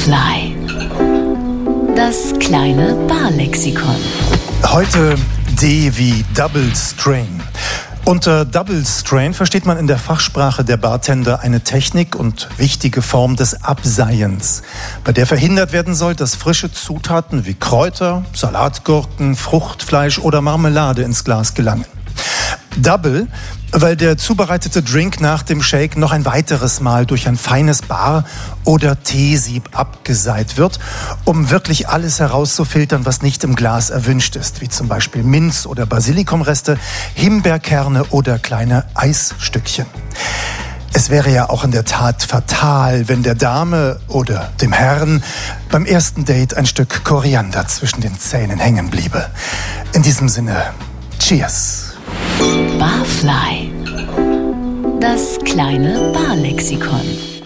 Barfly. Das kleine Barlexikon. Heute D wie Double Strain. Unter Double Strain versteht man in der Fachsprache der Bartender eine Technik und wichtige Form des Abseiens, bei der verhindert werden soll, dass frische Zutaten wie Kräuter, Salatgurken, Fruchtfleisch oder Marmelade ins Glas gelangen. Double, weil der zubereitete Drink nach dem Shake noch ein weiteres Mal durch ein feines Bar- oder Teesieb abgeseit wird, um wirklich alles herauszufiltern, was nicht im Glas erwünscht ist, wie zum Beispiel Minz- oder Basilikumreste, Himbeerkerne oder kleine Eisstückchen. Es wäre ja auch in der Tat fatal, wenn der Dame oder dem Herrn beim ersten Date ein Stück Koriander zwischen den Zähnen hängen bliebe. In diesem Sinne, Cheers! Barfly. Das kleine Barlexikon.